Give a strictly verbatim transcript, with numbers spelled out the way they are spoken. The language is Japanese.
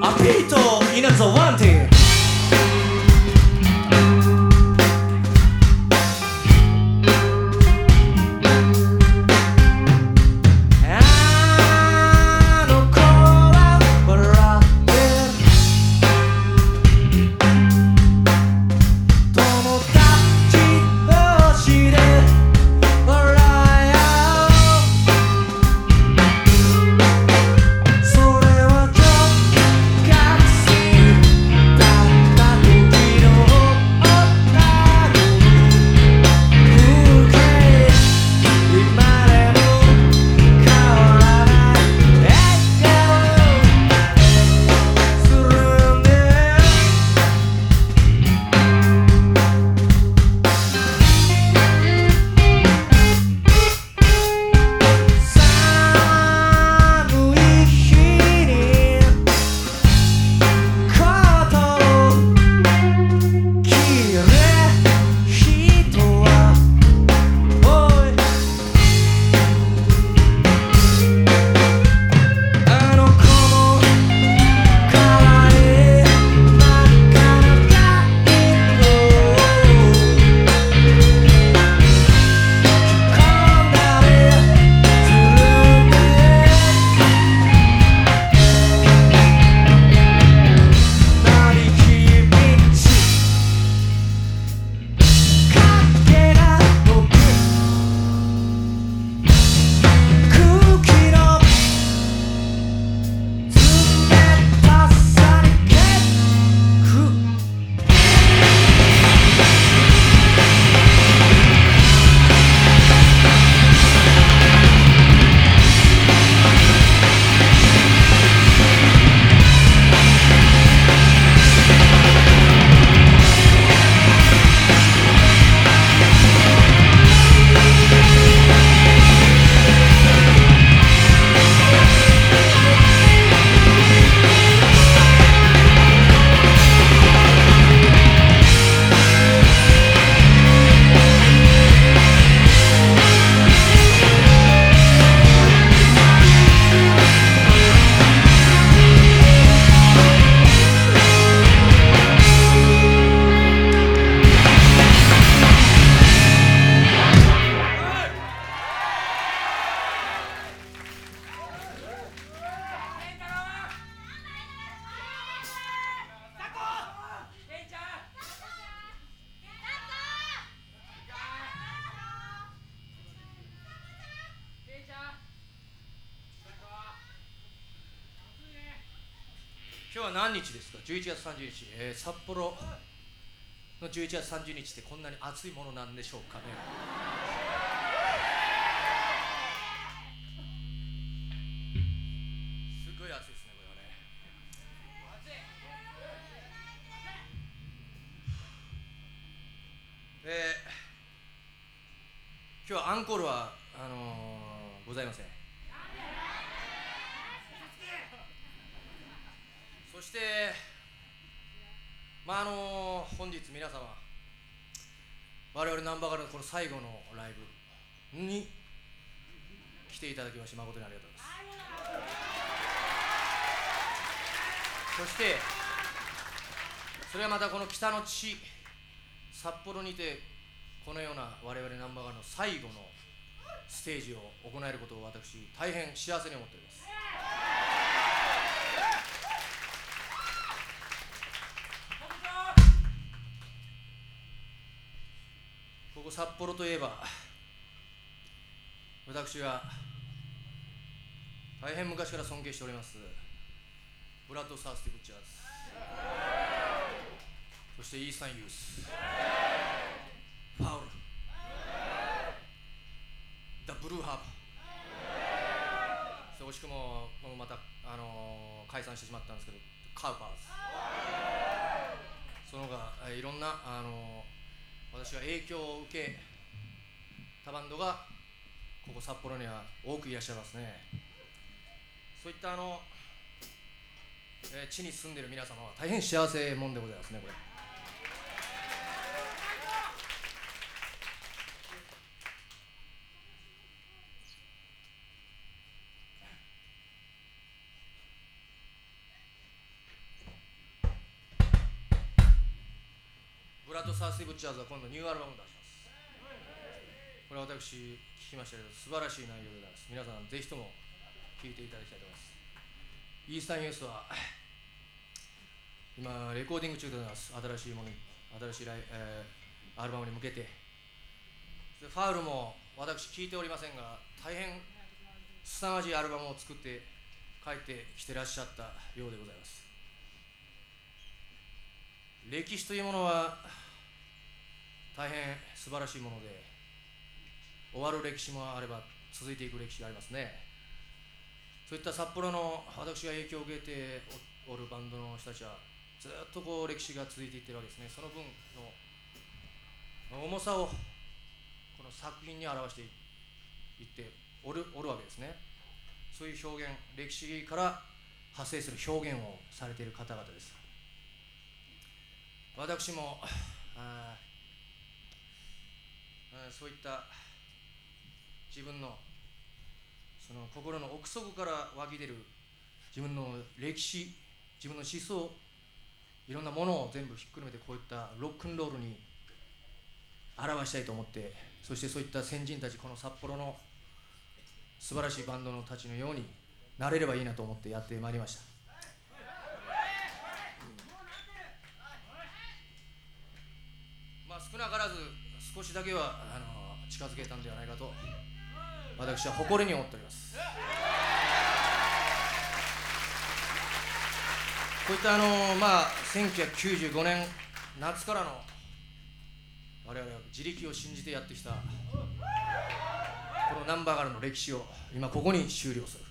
Apito inazzolante.今日は何日ですか？じゅういちがつさんじゅうにち、えー、札幌のじゅういちがつさんじゅうにちってこんなに暑いものなんでしょうかね。すごい暑いですね、これはね。えー、今日はアンコールはあのー、ございません。そしてまああのー、本日皆様我々ナンバーガールのこの最後のライブに来ていただきまして誠にありがとうございます。そしてそれはまたこの北の地札幌にてこのような我々ナンバーガールの最後のステージを行えることを私大変幸せに思っております。ここ札幌といえば私が大変昔から尊敬しておりますブラッド・サースティ・ブッチャーズ、そしてイースタン・ユース、ファウル、ザ・ブルーハーバー、惜しくもまた、あのー、解散してしまったんですけどカウパーズ、その他いろんな、あのー私が影響を受けたバンドがここ札幌には多くいらっしゃいますね。そういったあの、えー、地に住んでいる皆様は大変幸せもんでございますね。これブラッド・サースイ・ブッチャーズは今度ニューアルバムを出します。これは私聞きましたけど素晴らしい内容でございます。皆さんぜひとも聴いていただきたいと思います。イースタンユースは今レコーディング中でございます。新しいものに新しいライ、えー、アルバムに向けてでファウルも私聴いておりませんが大変凄まじいアルバムを作って帰ってきてらっしゃったようでございます。歴史というものは大変素晴らしいもので終わる歴史もあれば続いていく歴史がありますね。そういった札幌の私が影響を受けておるバンドの人たちはずっとこう歴史が続いていってるわけですね。その分の重さをこの作品に表していっておる、おるわけですね。そういう表現、歴史から派生する表現をされている方々です。私もああそういった自分のその心の奥底から湧き出る自分の歴史、自分の思想、いろんなものを全部ひっくるめてこういったロックンロールに表したいと思って、そしてそういった先人たち、この札幌の素晴らしいバンドのたちのようになれればいいなと思ってやってまいりました。まあ少なからず少しだけはあの近づけたんではないかと私は誇りに思っております。こういったあの、まあ、せんきゅうひゃくきゅうじゅうごねん夏からの我々は自力を信じてやってきたこのナンバーガールの歴史を今ここに終了する。